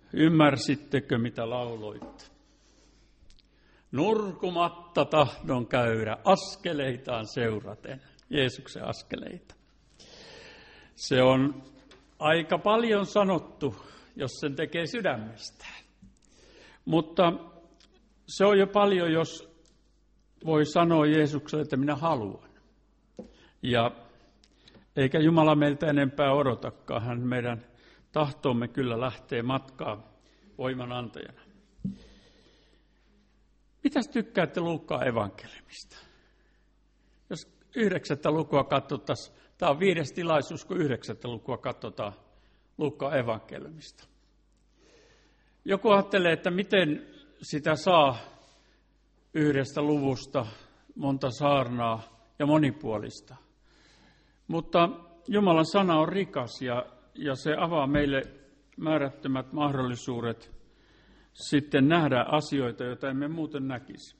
Ymmärsittekö, mitä lauloitte? Nurkumatta tahdon käydä askeleitaan seuraten, Jeesuksen askeleita. Se on aika paljon sanottu, jos sen tekee sydämestään. Mutta se on jo paljon, jos voi sanoa Jeesukselle, että minä haluan. Ja eikä Jumala meiltä enempää odotakaan, hän meidän tahtomme kyllä lähtee matkaan voimanantajana. Mitäs tykkäätte Luukkaan evankeliumista? Jos 9. lukua katsottaisiin, tämä on 5. tilaisuus, kun 9. lukua katsotaan Luukkaan evankeliumista. Joku ajattelee, että miten sitä saa 1 luvusta monta saarnaa ja monipuolista. Mutta Jumalan sana on rikas ja se avaa meille määrättömät mahdollisuudet sitten nähdä asioita, joita emme muuten näkisi.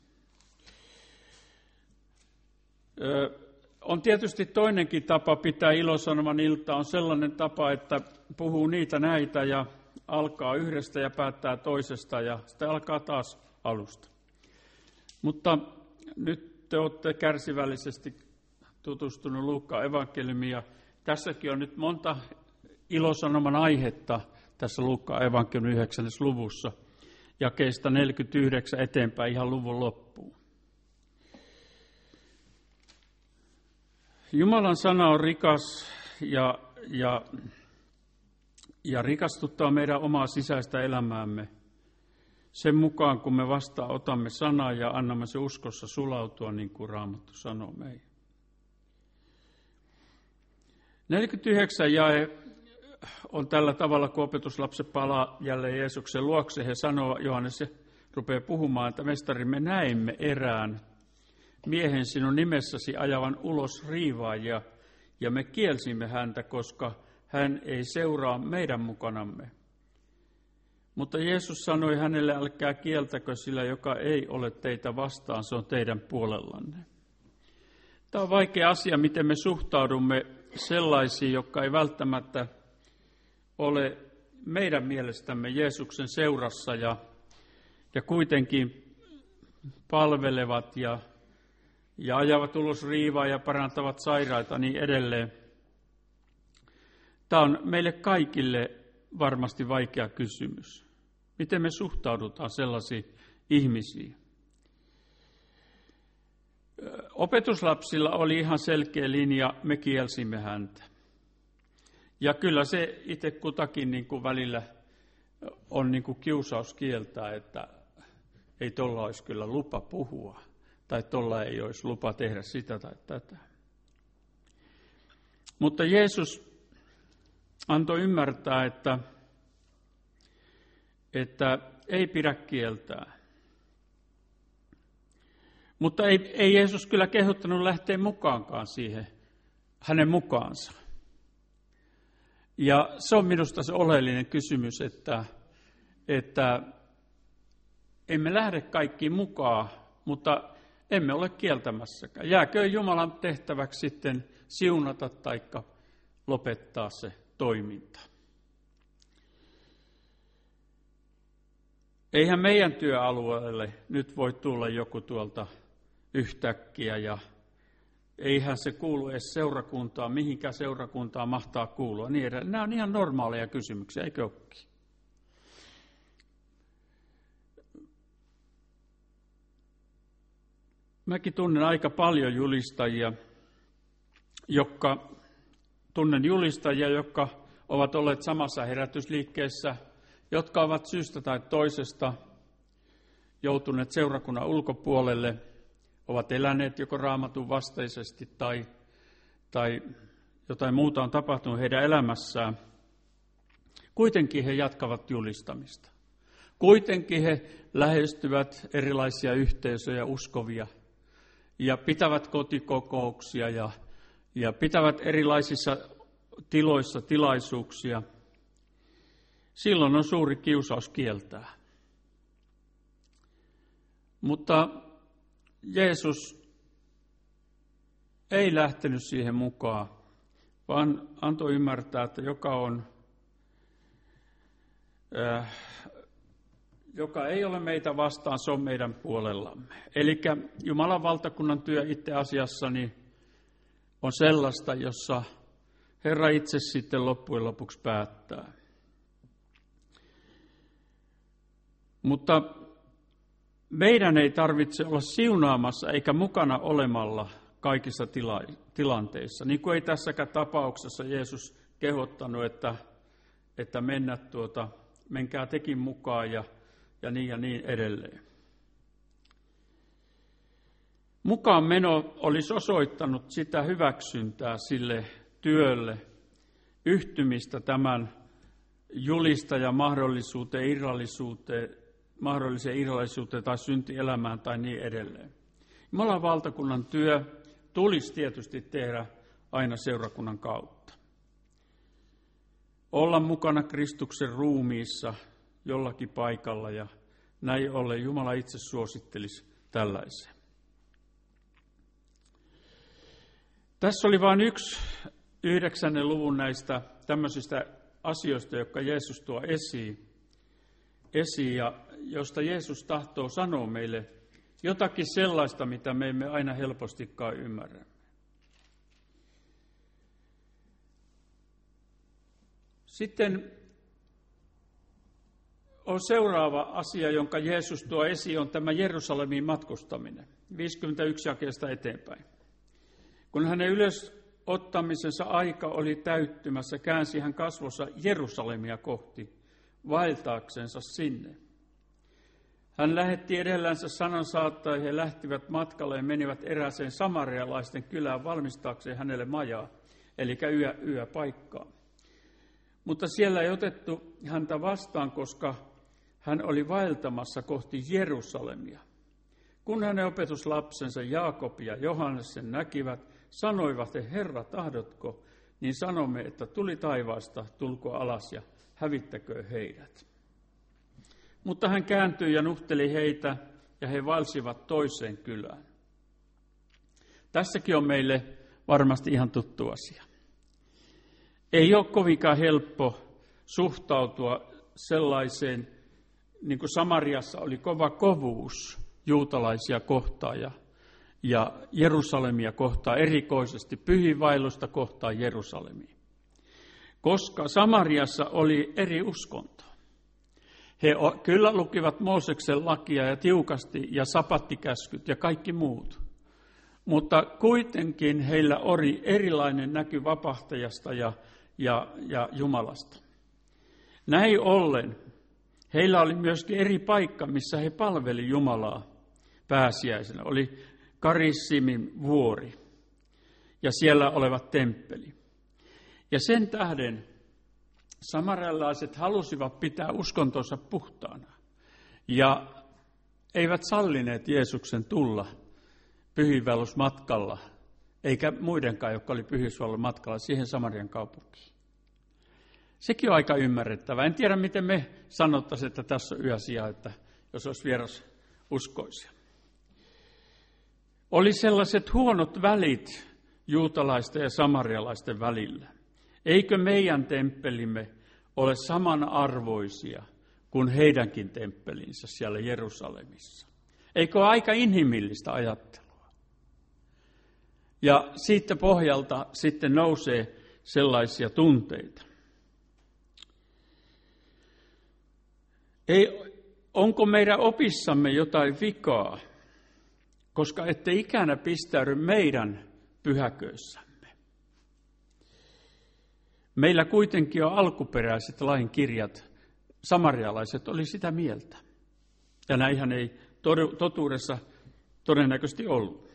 On tietysti toinenkin tapa pitää ilosanoman ilta, on sellainen tapa, että puhuu niitä näitä ja alkaa yhdestä ja päättää toisesta ja sitten alkaa taas alusta. Mutta nyt te olette kärsivällisesti tutustunut Luukkaan evankeliumiin ja tässäkin on nyt monta ilosanoman aihetta tässä Luukkaan evankeliumin 9. luvussa. Jakeista 49 eteenpäin ihan luvun loppuun. Jumalan sana on rikas ja rikastuttaa meidän omaa sisäistä elämäämme sen mukaan, kun me vastaan otamme sanaa ja annamme se uskossa sulautua, niin kuin Raamattu sanoo meille. 49 jae on tällä tavalla, kun opetuslapset palaa jälleen Jeesuksen luokse. He sanoo, Johannes rupeaa puhumaan, että mestari, me näimme erään miehen sinun nimessäsi ajavan ulos riivaajia, ja me kielsimme häntä, koska hän ei seuraa meidän mukanamme. Mutta Jeesus sanoi hänelle, älkää kieltäkö, sillä joka ei ole teitä vastaan, se on teidän puolellanne. Tämä on vaikea asia, miten me suhtaudumme sellaisiin, jotka ei välttämättä ole meidän mielestämme Jeesuksen seurassa ja kuitenkin palvelevat ja ajavat ulos riivaa ja parantavat sairaita niin edelleen. Tämä on meille kaikille varmasti vaikea kysymys. Miten me suhtaudutaan sellaisiin ihmisiin? Opetuslapsilla oli ihan selkeä linja, me kielsimme häntä. Ja kyllä se itse kutakin niin kuin välillä on niin kuin kiusaus kieltää, että ei tuolla olisi kyllä lupa puhua, tai tuolla ei olisi lupa tehdä sitä tai tätä. Mutta Jeesus antoi ymmärtää, että ei pidä kieltää. Mutta ei Jeesus kyllä kehottanut lähteä mukaankaan siihen, hänen mukaansa. Ja se on minusta se oleellinen kysymys, että emme lähde kaikkiin mukaan, mutta emme ole kieltämässäkään. Jääkö Jumalan tehtäväksi sitten siunata tai lopettaa se toiminta. Eihän meidän työalueelle nyt voi tulla joku tuolta yhtäkkiä ja eihän se kuulu edes seurakuntaan, mihinkä seurakuntaan mahtaa kuulua. Niin edelleen. Nämä on ihan normaaleja kysymyksiä, eikö olekin? Mäkin tunnen aika paljon julistajia, jotka ovat olleet samassa herätysliikkeessä, jotka ovat syystä tai toisesta joutuneet seurakunnan ulkopuolelle, ovat eläneet joko Raamatun vastaisesti tai jotain muuta on tapahtunut heidän elämässään. Kuitenkin he jatkavat julistamista. Kuitenkin he lähestyvät erilaisia yhteisöjä, uskovia, ja pitävät kotikokouksia ja pitävät erilaisissa tiloissa tilaisuuksia. Silloin on suuri kiusaus kieltää. Mutta Jeesus ei lähtenyt siihen mukaan, vaan antoi ymmärtää, että joka on joka ei ole meitä vastaan, se on meidän puolellamme. Eli Jumalan valtakunnan työ itse asiassa niin on sellaista, jossa Herra itse sitten loppujen lopuksi päättää. Mutta meidän ei tarvitse olla siunaamassa eikä mukana olemalla kaikissa tilanteissa. Niin kuin ei tässäkään tapauksessa Jeesus kehottanut, että menkää tekin mukaan ja niin edelleen. Mukaan meno olisi osoittanut sitä hyväksyntää sille työlle, yhtymistä tämän julistajan mahdolliseen irrallisuuteen tai syntielämään tai niin edelleen. Jumalan valtakunnan työ tulisi tietysti tehdä aina seurakunnan kautta. Olla mukana Kristuksen ruumiissa jollakin paikalla ja näin ollen Jumala itse suosittelisi tällaiseen. Tässä oli vain yksi 9. luvun näistä tämmöisistä asioista, jotka Jeesus tuo esiin ja josta Jeesus tahtoo sanoa meille jotakin sellaista, mitä me emme aina helpostikaan ymmärrä. Sitten on seuraava asia, jonka Jeesus tuo esiin, on tämä Jerusalemiin matkustaminen, 51 jakeesta eteenpäin. Kun hänen ylösottamisensa aika oli täyttymässä, käänsi hän kasvossa Jerusalemia kohti, vaeltaaksensa sinne. Hän lähetti edellänsä sanansaattajia, he lähtivät matkalle ja menivät erääseen samarialaisten kylään valmistaakseen hänelle majaa, eli yöpaikkaa. Mutta siellä ei otettu häntä vastaan, koska hän oli vaeltamassa kohti Jerusalemia. Kun hänen opetuslapsensa Jaakob ja Johannes sen näkivät, sanoivat he, Herra, tahdotko, niin sanomme, että tuli taivaasta, tulko alas ja hävittäkö heidät. Mutta hän kääntyi ja nuhteli heitä, ja he vaelsivat toiseen kylään. Tässäkin on meille varmasti ihan tuttu asia. Ei ole kovinkaan helppo suhtautua sellaiseen, niin kuin Samariassa oli kova kovuus juutalaisia kohtaan ja Jerusalemia kohtaan, erikoisesti pyhiinvaellusta kohtaan Jerusalemiin. Koska Samariassa oli eri uskonto. He kyllä lukivat Mooseksen lakia ja tiukasti ja sapattikäskyt ja kaikki muut. Mutta kuitenkin heillä oli erilainen näky vapahtajasta ja Jumalasta. Näin ollen heillä oli myöskin eri paikka, missä he palveli Jumalaa pääsiäisenä. Oli Karissimin vuori ja siellä oleva temppeli. Ja sen tähden samarialaiset halusivat pitää uskontonsa puhtaana ja eivät sallineet Jeesuksen tulla pyhiinvaellusmatkalla, eikä muidenkaan, jotka oli pyhiinvaellusmatkalla siihen Samarian kaupunkiin. Sekin on aika ymmärrettävää. En tiedä, miten me sanottaisiin, että tässä on yösija, että jos olisi vieras uskoisia. Oli sellaiset huonot välit juutalaisten ja samarialaisten välillä. Eikö meidän temppelimme ole samanarvoisia kuin heidänkin temppelinsä siellä Jerusalemissa? Eikö ole aika inhimillistä ajattelua? Ja siitä pohjalta sitten nousee sellaisia tunteita. Onko meidän opissamme jotain vikaa, koska ette ikänä pistäydy meidän pyhäköissämme? Meillä kuitenkin on alkuperäiset lain kirjat. Samarialaiset oli sitä mieltä. Ja näinhän ei totuudessa todennäköisesti ollut.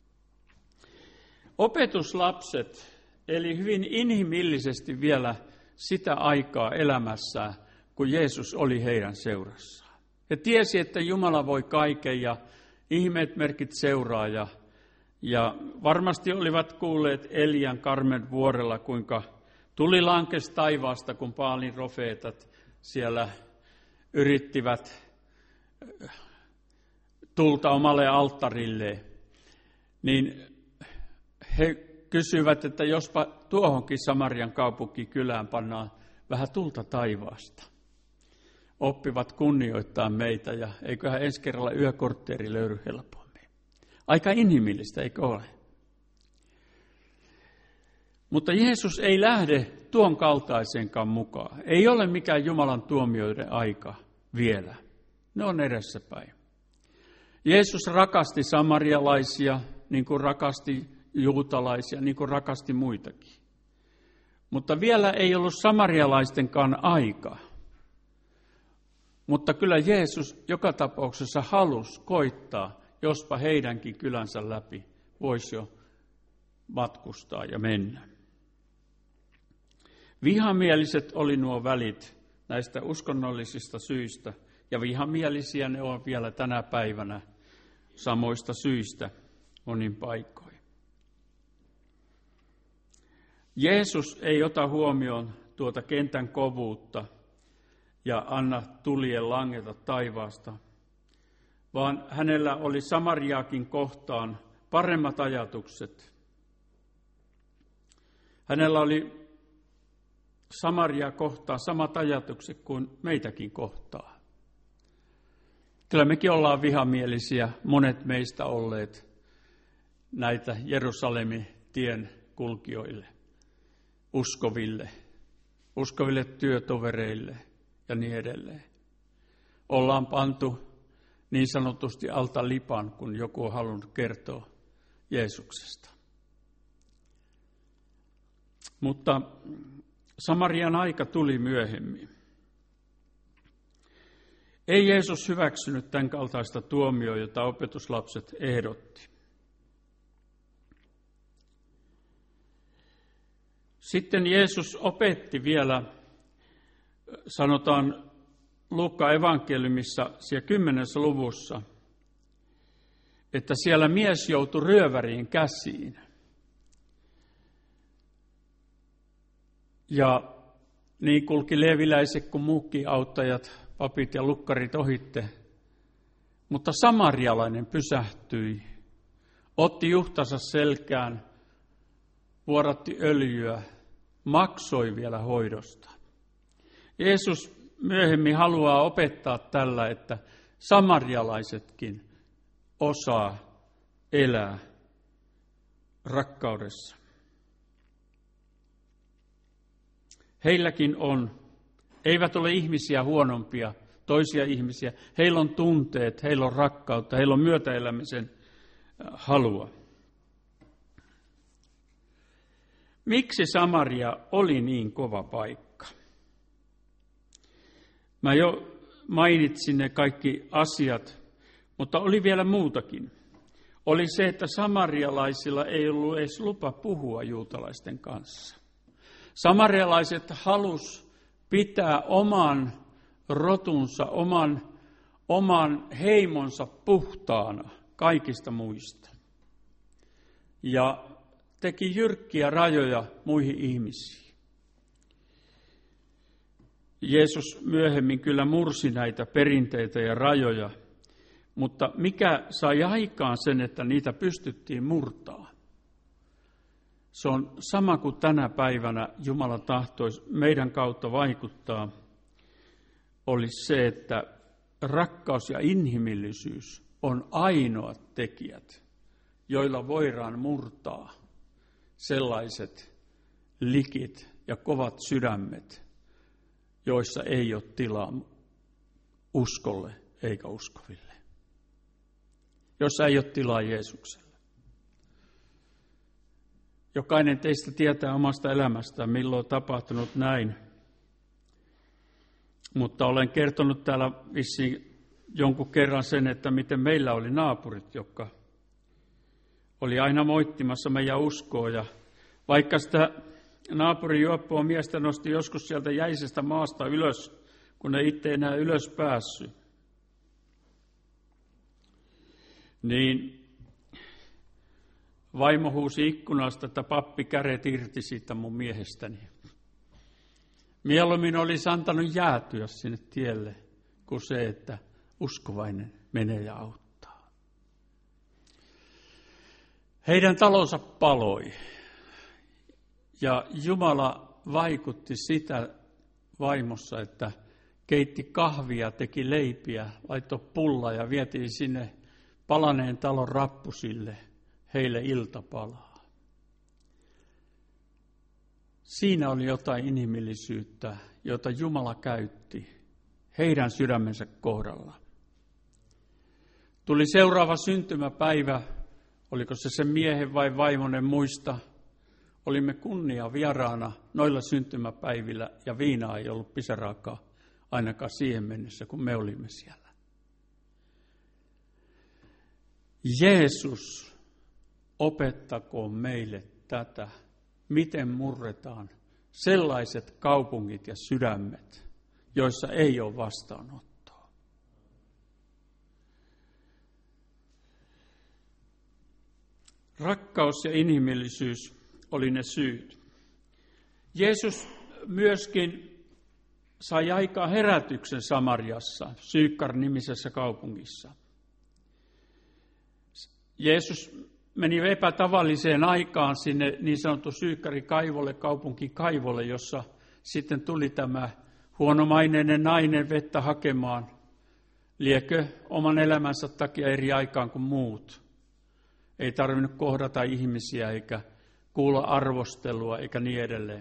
Opetuslapset eli hyvin inhimillisesti vielä sitä aikaa elämässään, kun Jeesus oli heidän seurassaan. He tiesi, että Jumala voi kaiken ja ihmeet merkit seuraa. Ja varmasti olivat kuulleet Elian Karmen vuorella, kuinka tuli lankesi taivaasta, kun Baalin profeetat siellä yrittivät tulta omalle alttarille. Niin he kysyivät, että jospa tuohonkin Samarian kaupunkikylään pannaan vähän tulta taivaasta. oppivat kunnioittaa meitä ja eiköhän ensi kerralla yökortteeri löydy helpommin. Aika inhimillistä, eikö ole? Mutta Jeesus ei lähde tuon kaltaisenkaan mukaan. Ei ole mikään Jumalan tuomioiden aika vielä. Ne on edessäpäin. Jeesus rakasti samarialaisia, niin kuin rakasti juutalaisia, niin kuin rakasti muitakin. Mutta vielä ei ollut samarialaistenkaan aika. Mutta kyllä Jeesus joka tapauksessa halusi koittaa, jospa heidänkin kylänsä läpi voisi jo matkustaa ja mennä. Vihamieliset oli nuo välit näistä uskonnollisista syistä, ja vihamielisiä ne on vielä tänä päivänä samoista syistä monin paikoin. Jeesus ei ota huomioon tuota kentän kovuutta ja anna tulien langeta taivaasta, vaan hänellä oli Samariaakin kohtaan paremmat ajatukset. Hänellä oli Samaria kohtaan samat ajatukset kuin meitäkin kohtaa. Kyllä mekin ollaan vihamielisiä, monet meistä olleet näitä Jerusalemin tien kulkijoille, uskoville työtovereille ja niin edelleen. Ollaan pantu niin sanotusti alta lipan, kun joku on halunnut kertoa Jeesuksesta. Mutta Samarian aika tuli myöhemmin. Ei Jeesus hyväksynyt tämän kaltaista tuomioa, jota opetuslapset ehdotti. Sitten Jeesus opetti vielä, sanotaan Luukkaan evankeliumissa siellä 10. luvussa, että siellä mies joutui ryöväriin käsiin. Ja niin kulki leeviläiset kuin muutkin auttajat, papit ja lukkarit ohitte. Mutta samarialainen pysähtyi, otti juhtansa selkään, vuoratti öljyä, maksoi vielä hoidosta. Jeesus myöhemmin haluaa opettaa tällä, että samarialaisetkin osaa elää rakkaudessa. Heilläkin on, eivät ole ihmisiä huonompia, toisia ihmisiä. Heillä on tunteet, heillä on rakkautta, heillä on myötäelämisen halua. Miksi Samaria oli niin kova paikka? Mä jo mainitsin ne kaikki asiat, mutta oli vielä muutakin. Oli se, että samarialaisilla ei ollut edes lupa puhua juutalaisten kanssa. Samarialaiset halus pitää oman rotunsa, oman heimonsa puhtaana kaikista muista. Ja teki jyrkkiä rajoja muihin ihmisiin. Jeesus myöhemmin kyllä mursi näitä perinteitä ja rajoja, mutta mikä sai aikaan sen, että niitä pystyttiin murtaa? Se on sama kuin tänä päivänä Jumala tahtoisi meidän kautta vaikuttaa, olisi se, että rakkaus ja inhimillisyys on ainoat tekijät, joilla voidaan murtaa sellaiset likit ja kovat sydämet, joissa ei ole tilaa uskolle eikä uskoville, jossa ei ole tilaa Jeesukselle. Jokainen teistä tietää omasta elämästään, milloin on tapahtunut näin. Mutta olen kertonut täällä vissiin jonkun kerran sen, että miten meillä oli naapurit, jotka oli aina moittimassa meidän uskoa. Ja vaikka sitä naapurin juoppoa miestä nosti joskus sieltä jäisestä maasta ylös, kun ne itse enää ylös päässyt, niin vaimo huusi ikkunasta, että pappi käret irti siitä mun miehestäni. Mieluummin olisi antanut jäätyä sinne tielle, kuin se, että uskovainen menee ja auttaa. Heidän talonsa paloi. Ja Jumala vaikutti sitä vaimossa, että keitti kahvia, teki leipiä, laittoi pullaa ja vietiin sinne palaneen talon rappusille heille iltapalaa. Siinä oli jotain inhimillisyyttä, jota Jumala käytti heidän sydämensä kohdalla. Tuli seuraava syntymäpäivä, oliko se sen miehen vai vaimonen muista. Olimme kunnia vieraana noilla syntymäpäivillä ja viinaa ei ollut pisaraakaan ainakaan siihen mennessä, kun me olimme siellä. Jeesus opettakoon meille tätä, miten murretaan sellaiset kaupungit ja sydämet, joissa ei ole vastaanottoa. Rakkaus ja inhimillisyys oli ne syyt. Jeesus myöskin sai aikaan herätyksen Samariassa, Syykkar-nimisessä kaupungissa. Jeesus meni epätavalliseen aikaan sinne niin sanottu Syykkarikaivolle, kaupunkikaivolle, jossa sitten tuli tämä huonomaineinen nainen vettä hakemaan. Liekö oman elämänsä takia eri aikaan kuin muut. Ei tarvinnut kohdata ihmisiä eikä kuulla arvostelua eikä niin edelleen.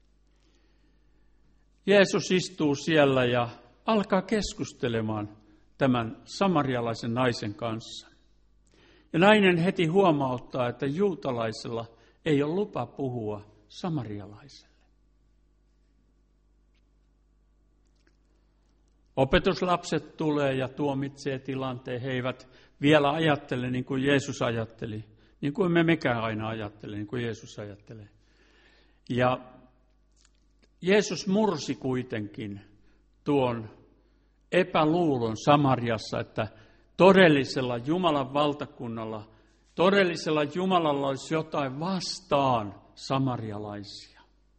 Jeesus istuu siellä ja alkaa keskustelemaan tämän samarialaisen naisen kanssa. Ja nainen heti huomauttaa, että juutalaisella ei ole lupa puhua samarialaiselle. Opetuslapset tulee ja tuomitsee tilanteen. He eivät vielä ajattele niin kuin Jeesus ajatteli, niin kuin me mekään aina ajattele, niin kuin Jeesus ajattelee. Ja Jeesus mursi kuitenkin tuon epäluulon Samariassa, että todellisella Jumalan valtakunnalla, todellisella Jumalalla olisi jotain vastaan samarialaisia.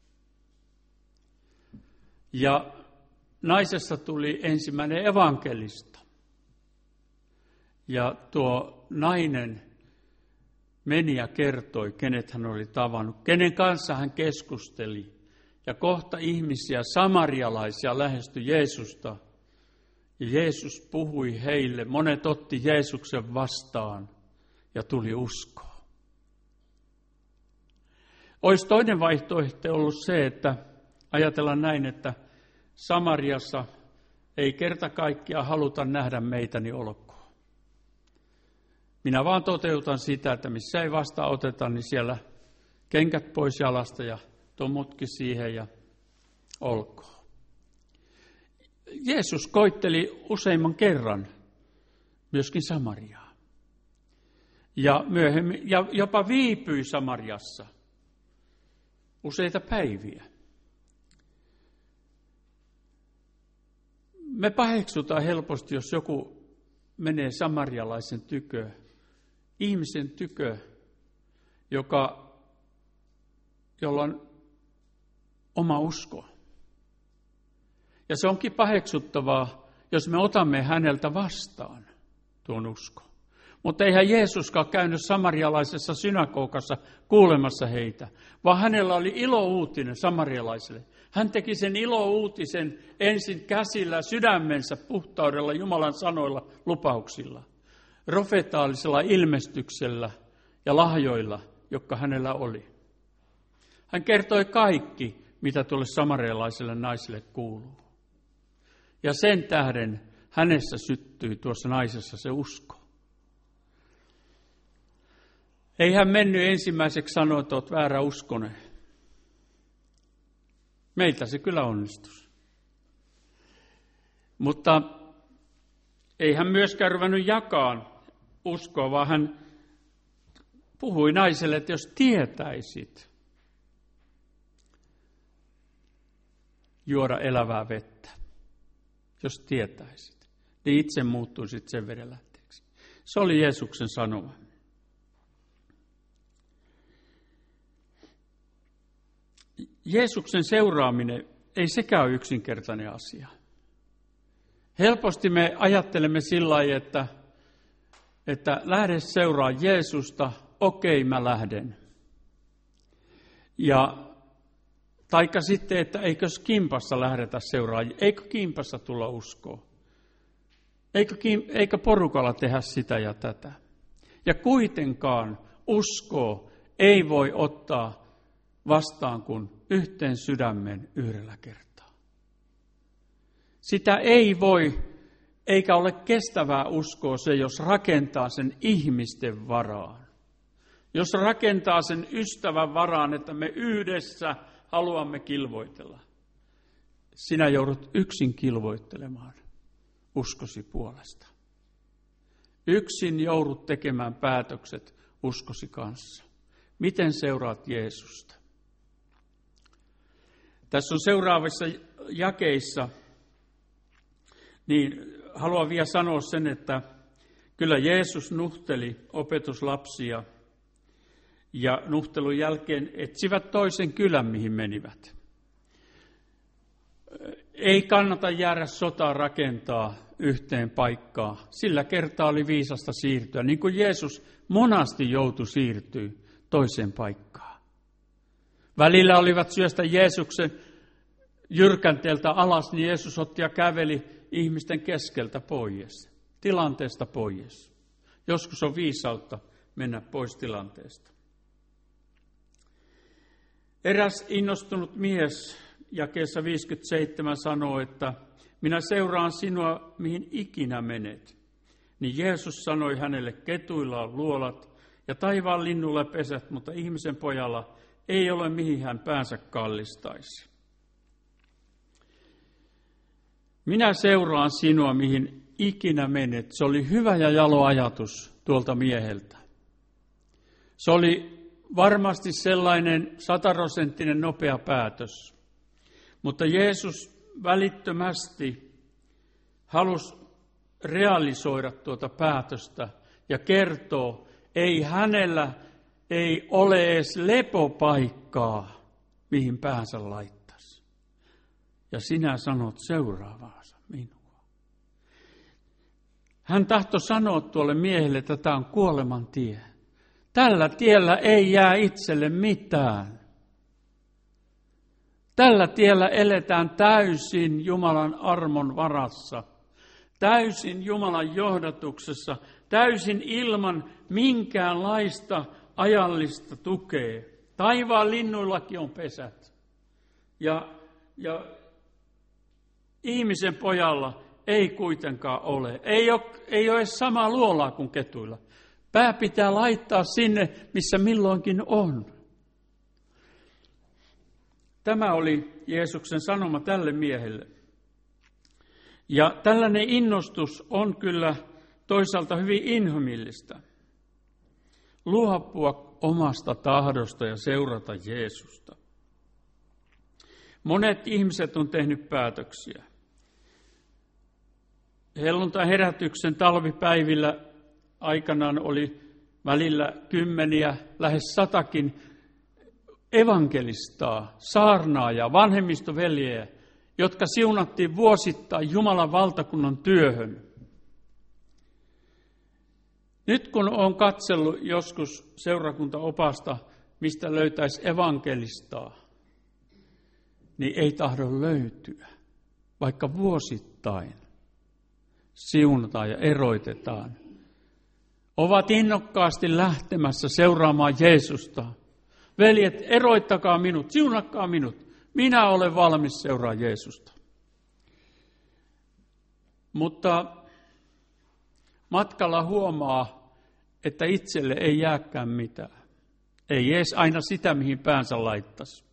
Ja naisesta tuli ensimmäinen evankelista. Ja tuo nainen meni ja kertoi, kenet hän oli tavannut, kenen kanssa hän keskusteli. Ja kohta ihmisiä, samarialaisia, lähestyi Jeesusta. Ja Jeesus puhui heille, monet otti Jeesuksen vastaan ja tuli uskoon. Olisi toinen vaihtoehto ollut se, että ajatellaan näin, että Samariassa ei kerta kaikkiaan haluta nähdä meitä, niin olkoon. Minä vaan toteutan sitä, että missä ei vastaanoteta, niin siellä kenkät pois jalasta ja tuo mutki siihen ja olkoon. Jeesus koitteli useimman kerran myöskin Samariaa. Ja myöhemmin ja jopa viipyi Samariassa useita päiviä. Me paheksutaan helposti, jos joku menee samarialaisen tykö, ihmisen tykö, jolla on oma usko. Ja se onkin paheksuttavaa, jos me otamme häneltä vastaan tuon uskon. Mutta eihän Jeesuskaan käynyt samarialaisessa synagogassa kuulemassa heitä, vaan hänellä oli ilouutinen samarialaisille. Hän teki sen ilouutisen ensin käsillä, sydämensä puhtaudella, Jumalan sanoilla, lupauksilla, profetaalisella ilmestyksellä ja lahjoilla, jotka hänellä oli. Hän kertoi kaikki, mitä tuolle samarialaiselle naiselle kuuluu. Ja sen tähden hänessä syttyi tuossa naisessa se usko. Ei hän mennyt ensimmäiseksi sanoa, että olet väärä uskonen. Meiltä se kyllä onnistus. Mutta ei hän myöskään ruvennut jakaan uskoa, vaan hän puhui naiselle, että jos tietäisit juoda elävää vettä, jos tietäisit, niin itse muuttuisit sen veden lähteeksi. Se oli Jeesuksen sanoma. Jeesuksen seuraaminen ei sekään ole yksinkertainen asia. Helposti me ajattelemme sillä lailla, että lähde seuraa Jeesusta, okei, mä lähden. Taikka sitten, että eikös kimpassa lähdetä seuraajia, eikö kimpassa tulla uskoa? Eikö porukalla tehdä sitä ja tätä? Ja kuitenkaan uskoa ei voi ottaa vastaan kuin yhteen sydämen yhdellä kertaa. Sitä ei voi, eikä ole kestävää uskoa se, jos rakentaa sen ihmisten varaan. Jos rakentaa sen ystävän varaan, että me yhdessä haluamme kilvoitella. Sinä joudut yksin kilvoittelemaan uskosi puolesta. Yksin joudut tekemään päätökset uskosi kanssa. Miten seuraat Jeesusta? Tässä on seuraavissa jakeissa, niin haluan vielä sanoa sen, että kyllä Jeesus nuhteli opetuslapsia ja nuhtelun jälkeen etsivät toisen kylän, mihin menivät. Ei kannata jäädä sotaa rakentaa yhteen paikkaan. Sillä kertaa oli viisasta siirtyä, niin kuin Jeesus monasti joutui siirtyä toiseen paikkaan. Välillä olivat syöstä Jeesuksen jyrkänteeltä alas, niin Jeesus otti ja käveli ihmisten keskeltä pois, tilanteesta pois. Joskus on viisautta mennä pois tilanteesta. Eräs innostunut mies jakeessa 57 sanoo, että minä seuraan sinua, mihin ikinä menet. Niin Jeesus sanoi hänelle, ketuilla on luolat ja taivaan linnulla pesät, mutta ihmisen pojalla ei ole mihin hän päänsä kallistaisi. Minä seuraan sinua, mihin ikinä menet. Se oli hyvä ja jalo ajatus tuolta mieheltä. Se oli varmasti sellainen 100% nopea päätös. Mutta Jeesus välittömästi halusi realisoida tuota päätöstä ja kertoo, ei hänellä ei ole edes lepopaikkaa, mihin päänsä laittaisi. Ja sinä sanot seuraavaansa minua. Hän tahtoi sanoa tuolle miehelle, että tämä on kuoleman tie. Tällä tiellä ei jää itselle mitään. Tällä tiellä eletään täysin Jumalan armon varassa, täysin Jumalan johdatuksessa, täysin ilman minkäänlaista ajallista tukea. Taivaan linnuillakin on pesät. Ja ihmisen pojalla ei kuitenkaan ole. Ei ole edes samaa luolaa kuin ketuilla. Pää pitää laittaa sinne, missä milloinkin on. Tämä oli Jeesuksen sanoma tälle miehelle. Ja tällainen innostus on kyllä toisaalta hyvin inhimillistä. Luopua omasta tahdosta ja seurata Jeesusta. Monet ihmiset on tehnyt päätöksiä. Helluntai-herätyksen talvipäivillä aikanaan oli välillä 10, lähes 100 evankelistaa, saarnaajaa, vanhemmistoveljejä, jotka siunattiin vuosittain Jumalan valtakunnan työhön. Nyt kun olen katsellut joskus seurakuntaopasta, mistä löytäisi evankelistaa, niin ei tahdo löytyä, vaikka vuosittain siunataan ja eroitetaan. Ovat innokkaasti lähtemässä seuraamaan Jeesusta. Veljet, eroittakaa minut, siunakkaa minut. Minä olen valmis seuraamaan Jeesusta. Mutta matkalla huomaa, että itselle ei jääkään mitään. Ei edes aina sitä, mihin päänsä laittaisi.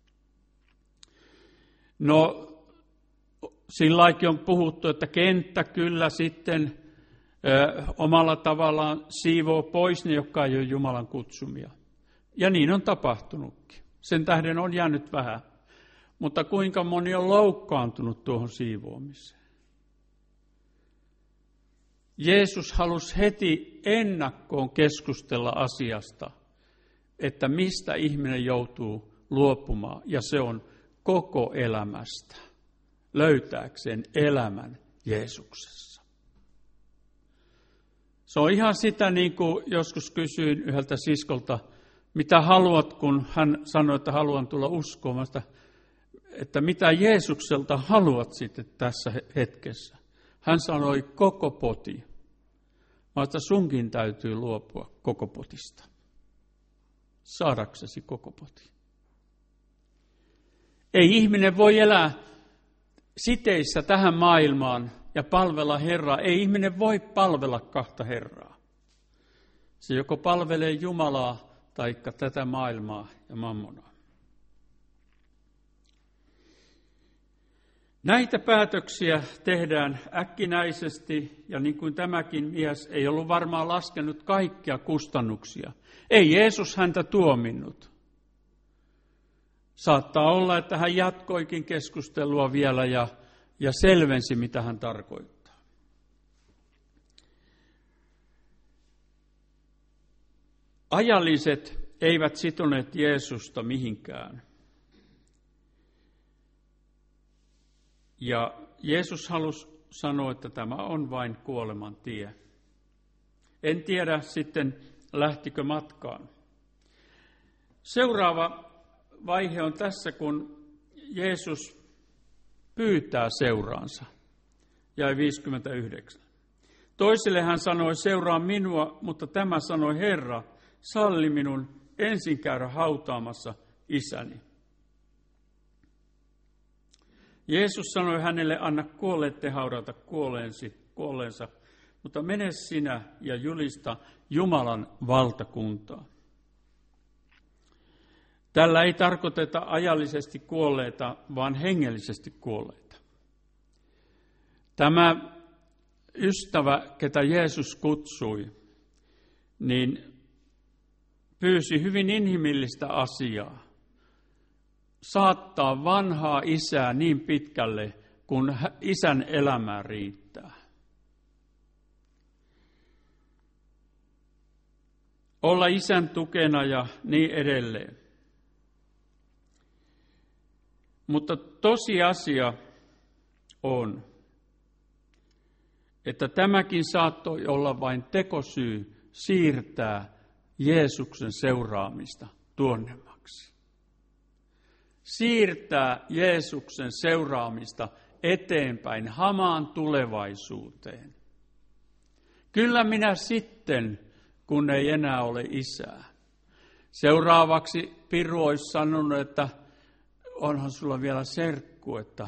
No, silläkin on puhuttu, että kenttä kyllä sitten omalla tavallaan siivoo pois ne, jotka ei ole Jumalan kutsumia. Ja niin on tapahtunutkin. Sen tähden on jäänyt vähän. Mutta kuinka moni on loukkaantunut tuohon siivoamiseen? Jeesus halusi heti ennakkoon keskustella asiasta, että mistä ihminen joutuu luopumaan. Ja se on koko elämästä, löytääkseen elämän Jeesuksessa. Se on ihan sitä, niin kuin joskus kysyin yhdeltä siskolta, mitä haluat, kun hän sanoi, että haluan tulla uskomaan. että mitä Jeesukselta haluat sitten tässä hetkessä. Hän sanoi koko poti. Mutta sunkin täytyy luopua koko potista. Saadaksesi koko poti. Ei ihminen voi elää siteissä tähän maailmaan ja palvella Herraa. Ei ihminen voi palvella kahta Herraa. Se joko palvelee Jumalaa tai tätä maailmaa ja mammonaa. Näitä päätöksiä tehdään äkkinäisesti, ja niin kuin tämäkin mies ei ollut varmaan laskenut kaikkia kustannuksia. Ei Jeesus häntä tuominnut. Saattaa olla, että hän jatkoikin keskustelua vielä ja selvensi, mitä hän tarkoittaa. Ajalliset eivät sitoneet Jeesusta mihinkään. Ja Jeesus halusi sanoa, että tämä on vain kuoleman tie. En tiedä sitten, lähtikö matkaan. Seuraava vaihe on tässä, kun Jeesus pyytää seuraansa. Jäi 59. Toisille hän sanoi, seuraa minua, mutta tämä sanoi, Herra, salli minun ensin käydä hautaamassa isäni. Jeesus sanoi hänelle, anna kuolleette haudata kuolleensa, mutta mene sinä ja julista Jumalan valtakuntaa. Tällä ei tarkoiteta ajallisesti kuolleita, vaan hengellisesti kuolleita. Tämä ystävä, ketä Jeesus kutsui, niin pyysi hyvin inhimillistä asiaa. Saattaa vanhaa isää niin pitkälle, kun isän elämää riittää. Olla isän tukena ja niin edelleen. Mutta tosiasia on, että tämäkin saattoi olla vain tekosyy siirtää Jeesuksen seuraamista tuonnemmaksi. Siirtää Jeesuksen seuraamista eteenpäin hamaan tulevaisuuteen. Kyllä minä sitten, kun ei enää ole isää. Seuraavaksi Piru olisi sanonut, että onhan sulla vielä serkku, että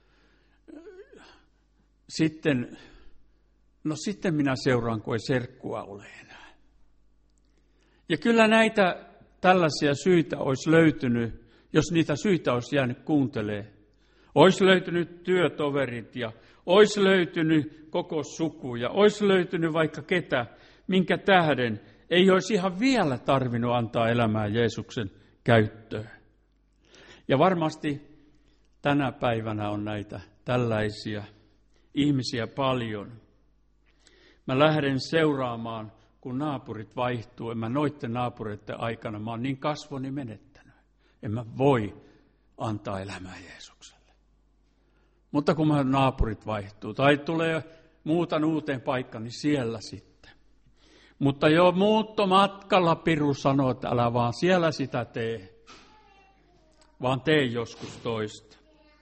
sitten minä seuraan, kun ei serkkua ole enää. Ja kyllä näitä tällaisia syitä olisi löytynyt, jos niitä syitä olisi jäänyt kuuntelemaan. Olisi löytynyt työtoverit ja olisi löytynyt koko suku ja olisi löytynyt vaikka ketä, minkä tähden ei olisi ihan vielä tarvinnut antaa elämää Jeesuksen käyttöön. Ja varmasti tänä päivänä on näitä tällaisia ihmisiä paljon. Mä lähden seuraamaan, kun naapurit vaihtuu. En mä noitten naapureiden aikana, mä oon niin kasvoni menettänyt. En mä voi antaa elämää Jeesukselle. Mutta kun naapurit vaihtuu tai tulee muutan uuteen paikkaan, niin siellä sitten. Mutta jo muuttomatkalla Piru sanoo, että älä vaan siellä sitä tee, vaan tee joskus toista.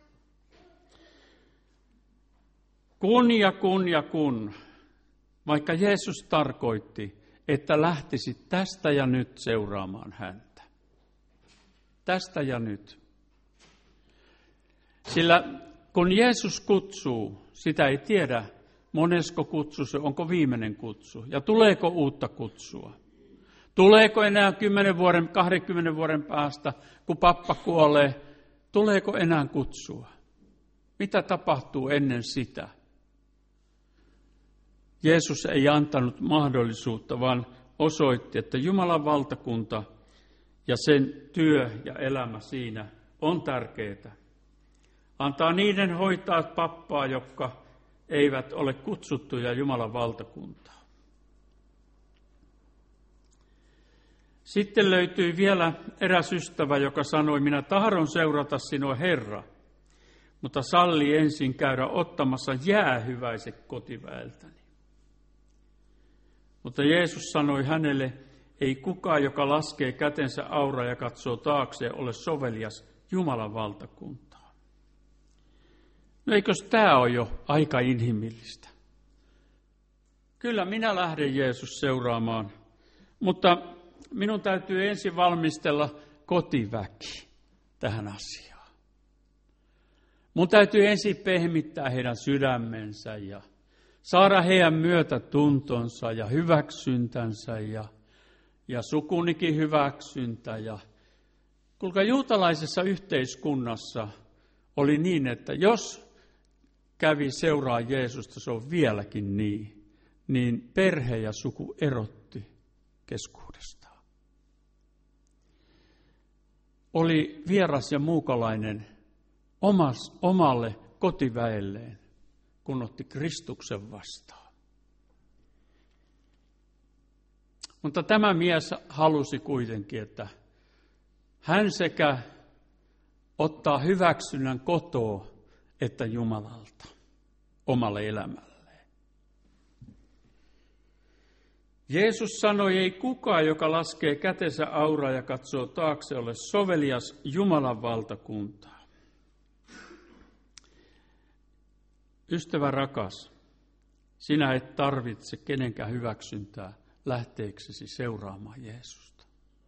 Kun, vaikka Jeesus tarkoitti, että lähtisit tästä ja nyt seuraamaan häntä. Tästä ja nyt. Sillä kun Jeesus kutsuu, sitä ei tiedä, monesko kutsu se, onko viimeinen kutsu ja tuleeko uutta kutsua. Tuleeko enää 10 vuoden, 20 vuoden päästä, kun pappa kuolee, tuleeko enää kutsua? Mitä tapahtuu ennen sitä? Jeesus ei antanut mahdollisuutta, vaan osoitti, että Jumalan valtakunta ja sen työ ja elämä siinä on tärkeää. Antaa niiden hoitaa pappaa, jotka eivät ole kutsuttuja Jumalan valtakuntaan. Sitten löytyi vielä eräs ystävä, joka sanoi, minä tahdon seurata sinua, Herra, mutta salli ensin käydä ottamassa jäähyväiset kotiväeltäni. Mutta Jeesus sanoi hänelle, ei kukaan, joka laskee kätensä auraa ja katsoo taakse, ole sovelias Jumalan valtakuntaan. No eikös tämä ole jo aika inhimillistä? Kyllä minä lähden Jeesus seuraamaan, mutta minun täytyy ensin valmistella kotiväki tähän asiaan. Mun täytyy ensin pehmittää heidän sydämensä ja saada heidän myötätuntonsa ja hyväksyntänsä ja sukunikin hyväksyntä. Kuulkaa, juutalaisessa yhteiskunnassa oli niin, että jos kävi seuraa Jeesusta, se on vieläkin niin perhe ja suku erotti keskuudestaan. Oli vieras ja muukalainen omalle kotiväelleen, kun otti Kristuksen vastaan. Mutta tämä mies halusi kuitenkin, että hän sekä ottaa hyväksynnän kotoa että Jumalalta omalle elämälleen. Jeesus sanoi, ei kukaan, joka laskee kätensä auraa ja katsoo taakse, ole sovelias Jumalan valtakuntaa. Ystävä rakas, sinä et tarvitse kenenkään hyväksyntää lähteeksesi seuraamaan Jeesusta.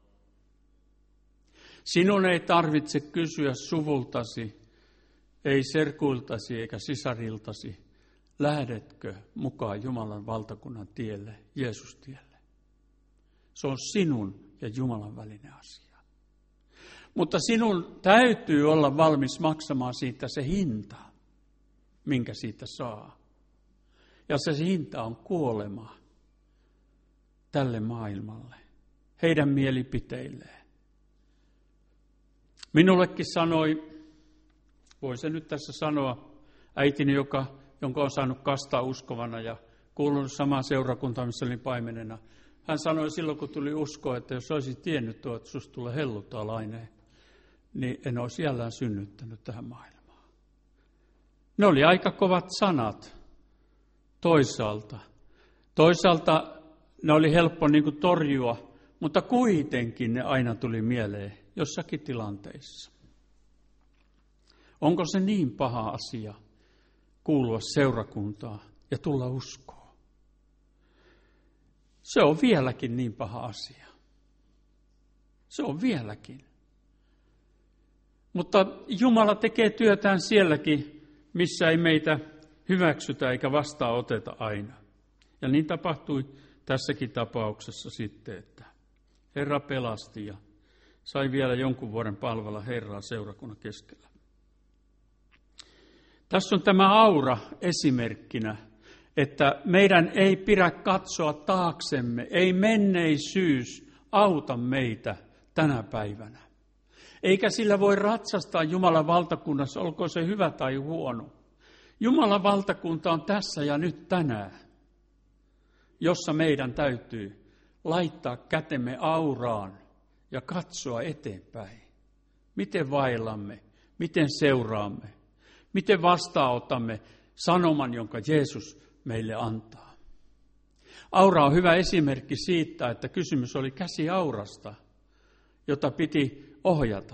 Sinun ei tarvitse kysyä suvultasi, ei serkuiltasi eikä sisariltasi, lähdetkö mukaan Jumalan valtakunnan tielle, Jeesus-tielle. Se on sinun ja Jumalan välinen asia. Mutta sinun täytyy olla valmis maksamaan siitä se hinta, minkä siitä saa. Ja se hinta on kuolema tälle maailmalle, heidän mielipiteilleen. Minullekin sanoi, voi se nyt tässä sanoa, äitini, jonka on saanut kastaa uskovana ja kuulunut samaan seurakuntaan, missä olin paimenena. Hän sanoi silloin, kun tuli uskoa, että jos olisin tiennyt että susta tulee helluntaalainen, niin en olisi jällään synnyttänyt tähän maailmaan. Ne oli aika kovat sanat toisaalta. Toisaalta ne oli helppo torjua, mutta kuitenkin ne aina tuli mieleen jossakin tilanteissa. Onko se niin paha asia kuulua seurakuntaan ja tulla uskoon? Se on vieläkin niin paha asia. Se on vieläkin. Mutta Jumala tekee työtään sielläkin, missä ei meitä hyväksytä eikä vastaanoteta aina. Ja niin tapahtui tässäkin tapauksessa sitten, että Herra pelasti ja sai vielä jonkun vuoden palvella Herraa seurakunnan keskellä. Tässä on tämä aura esimerkkinä, että meidän ei pidä katsoa taaksemme, ei menneisyys auta meitä tänä päivänä. Eikä sillä voi ratsastaa Jumalan valtakunnassa, olkoon se hyvä tai huono. Jumalan valtakunta on tässä ja nyt tänään, jossa meidän täytyy laittaa kätemme auraan ja katsoa eteenpäin. Miten vaellamme, miten seuraamme, miten vastaanotamme sanoman, jonka Jeesus meille antaa. Aura on hyvä esimerkki siitä, että kysymys oli käsiaurasta, jota piti ohjata.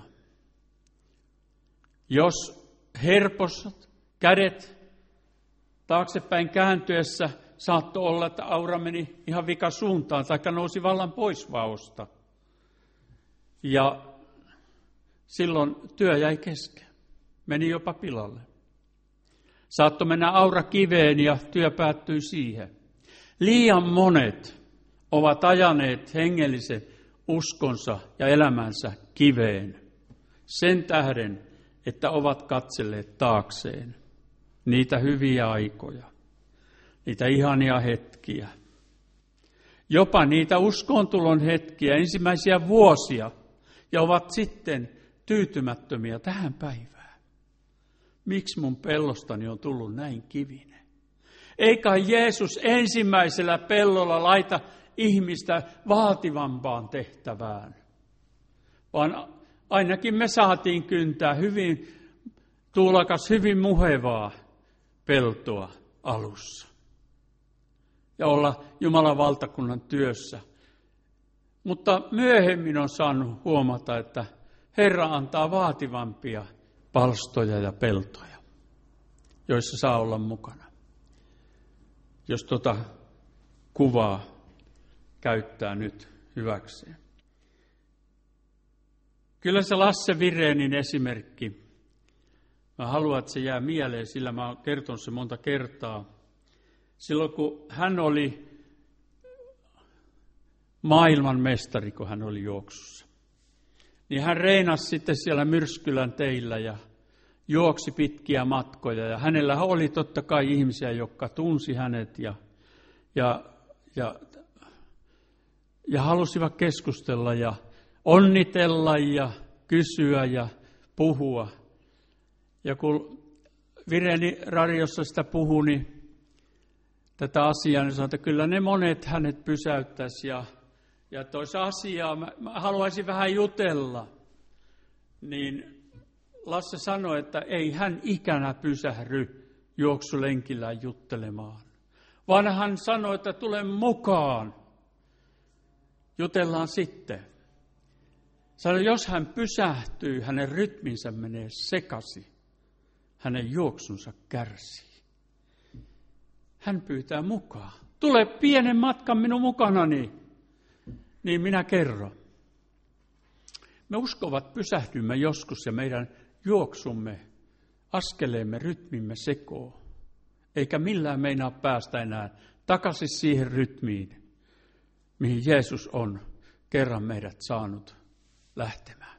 Jos herposat kädet taaksepäin kääntyessä saattoi olla, että aura meni ihan vikasuuntaan tai nousi vallan pois vaosta. Ja silloin työ jäi kesken. Meni jopa pilalle. Saattoi mennä aura kiveen ja työ päättyi siihen. Liian monet ovat ajaneet hengellisen uskonsa ja elämänsä kiveen sen tähden, että ovat katselleet taakseen niitä hyviä aikoja, niitä ihania hetkiä, jopa niitä uskontulon hetkiä, ensimmäisiä vuosia, ja ovat sitten tyytymättömiä tähän päivään. Miksi mun pellostani on tullut näin kivinen? Eikä Jeesus ensimmäisellä pellolla laita ihmistä vaativampaan tehtävään, vaan ainakin me saatiin kyntää hyvin tuulakas, hyvin muhevaa peltoa alussa ja olla Jumalan valtakunnan työssä. Mutta myöhemmin on saanut huomata, että Herra antaa vaativampia palstoja ja peltoja. joissa saa olla mukana. Jos tuota kuvaa käyttää nyt hyväkseen. Kyllä se Lasse Virénin esimerkki, mä haluan, että se jää mieleen, sillä mä oon kertonut se monta kertaa. Silloin kun hän oli maailmanmestari, kun hän oli juoksussa, niin hän reenasi sitten siellä Myrskylän teillä ja juoksi pitkiä matkoja. Ja hänellä oli totta kai ihmisiä, jotka tunsi hänet ja halusivat keskustella ja onnitella ja kysyä ja puhua. Ja kun Viréni radiossa sitä puhui, niin tätä asiaa, niin sanoi, että kyllä ne monet hänet pysäyttäisi. Ja toisa asiaa, mä haluaisin vähän jutella. Niin Lasse sanoi, että ei hän ikänä pysähdy juoksulenkillään juttelemaan. Vaan hän sanoi, että tule mukaan. Jutellaan sitten. Sanoi, jos hän pysähtyy, hänen rytminsä menee sekaisin. Hänen juoksunsa kärsii. Hän pyytää mukaan. Tule pienen matkan minun mukanani. Niin minä kerron. Me uskovat pysähdymme joskus ja meidän juoksumme, askeleemme, rytmimme sekoo. Eikä millään meinaa päästä enää takaisin siihen rytmiin, mihin Jeesus on kerran meidät saanut lähtemään.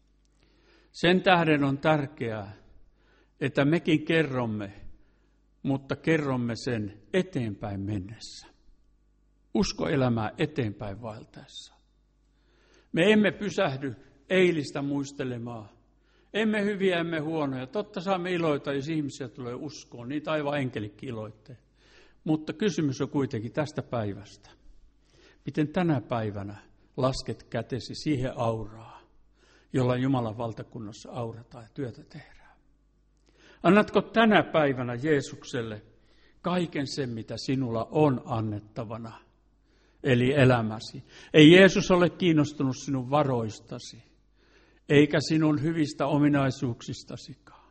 Sen tähden on tärkeää, että mekin kerromme, mutta kerromme sen eteenpäin mennessä. Uskoelämää eteenpäin vaeltaessa. Me emme pysähdy eilistä muistelemaan. Emme hyviä, emme huonoja. Totta saamme iloita, jos ihmisiä tulee uskoon. Niitä aivan enkelikin iloitteen. Mutta kysymys on kuitenkin tästä päivästä. Miten tänä päivänä lasket kätesi siihen auraa, jolla Jumalan valtakunnassa aurataan ja työtä tehdään? Annatko tänä päivänä Jeesukselle kaiken sen, mitä sinulla on annettavana, eli elämäsi? Ei Jeesus ole kiinnostunut sinun varoistasi, eikä sinun hyvistä ominaisuuksistasikaan,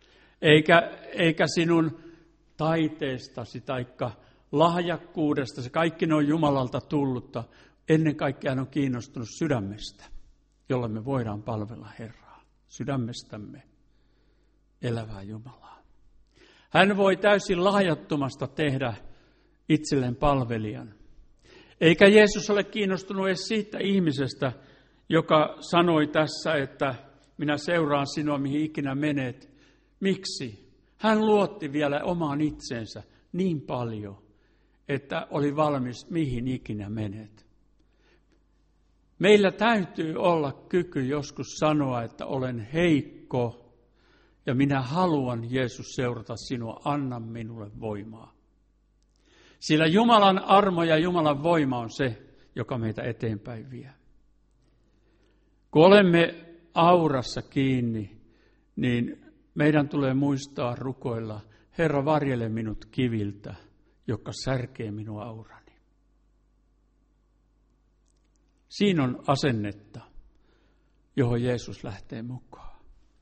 eikä sinun taiteestasi taikka lahjakkuudestasi. Kaikki ne on Jumalalta tullutta. Ennen kaikkea hän on kiinnostunut sydämestä, jolla me voidaan palvella Herraa. Sydämestämme elävää Jumalaa. Hän voi täysin lahjattomasta tehdä itselleen palvelijan. Eikä Jeesus ole kiinnostunut edes siitä ihmisestä, joka sanoi tässä, että minä seuraan sinua, mihin ikinä menet. Miksi? Hän luotti vielä omaan itsensä niin paljon, että oli valmis, mihin ikinä menet. Meillä täytyy olla kyky joskus sanoa, että olen heikko ja minä haluan, Jeesus, seurata sinua. Anna minulle voimaa. Sillä Jumalan armo ja Jumalan voima on se, joka meitä eteenpäin vie. Kun olemme aurassa kiinni, niin meidän tulee muistaa rukoilla, Herra, varjele minut kiviltä, joka särkee minua aurani. Siinä on asennetta, johon Jeesus lähtee mukaan.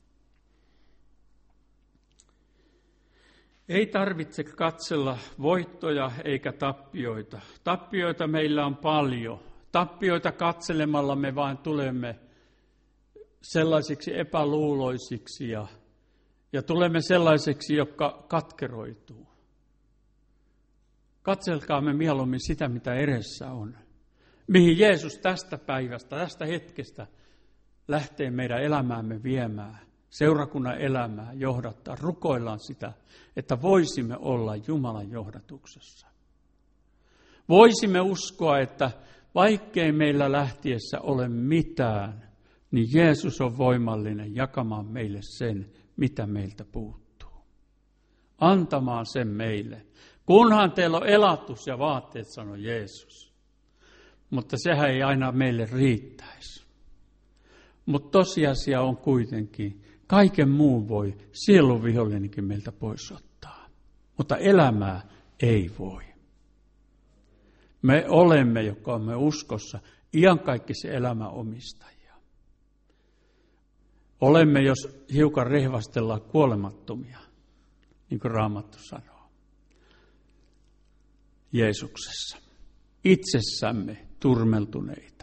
Ei tarvitse katsella voittoja eikä tappioita. Tappioita meillä on paljon. Tappioita katselemalla me vain tulemme sellaisiksi epäluuloisiksi ja tulemme sellaiseksi, jotka katkeroituu. Katselkaamme mieluummin sitä, mitä edessä on. Mihin Jeesus tästä päivästä, tästä hetkestä lähtee meidän elämäämme viemään, seurakunnan elämää johdattaa. Rukoillaan sitä, että voisimme olla Jumalan johdatuksessa. Voisimme uskoa, että vaikkei meillä lähtiessä ole mitään, niin Jeesus on voimallinen jakamaan meille sen, mitä meiltä puuttuu. Antamaan sen meille. Kunhan teillä on elatus ja vaatteet, sanoi Jeesus. Mutta sehän ei aina meille riittäisi. Mutta tosiasia on kuitenkin, kaiken muun voi sielun vihollinenkin meiltä pois ottaa. Mutta elämää ei voi. Me olemme, jotka olemme uskossa, iankaikkisen elämän omistajia. Olemme, jos hiukan rehvastellaan, kuolemattomia. niin kuin Raamattu sanoo. Jeesuksessa. Itsessämme turmeltuneita.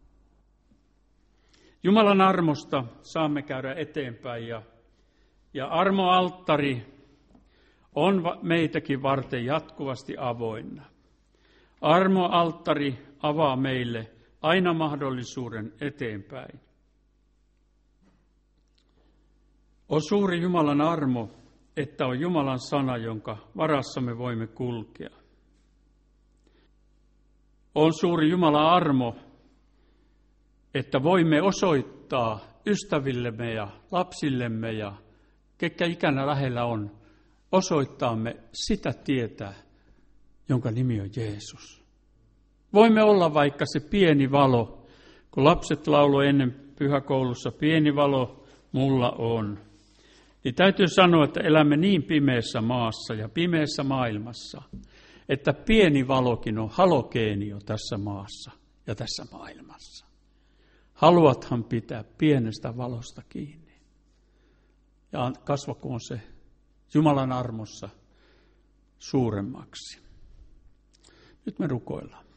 Jumalan armosta saamme käydä eteenpäin ja armoalttari on meitäkin varten jatkuvasti avoinna. Armoalttari avaa meille aina mahdollisuuden eteenpäin. On suuri Jumalan armo, että on Jumalan sana, jonka varassa me voimme kulkea. On suuri Jumalan armo, että voimme osoittaa ystävillemme ja lapsillemme ja ketkä ikänä lähellä on, osoittaamme sitä tietä, jonka nimi on Jeesus. Voimme olla vaikka se pieni valo, kun lapset lauloi ennen pyhäkoulussa, pieni valo mulla on. Niin täytyy sanoa, että elämme niin pimeässä maassa ja pimeässä maailmassa, että pieni valokin on halogeenio tässä maassa ja tässä maailmassa. Haluathan pitää pienestä valosta kiinni. Ja kasvakoon se Jumalan armossa suuremmaksi. Nyt me rukoillaan.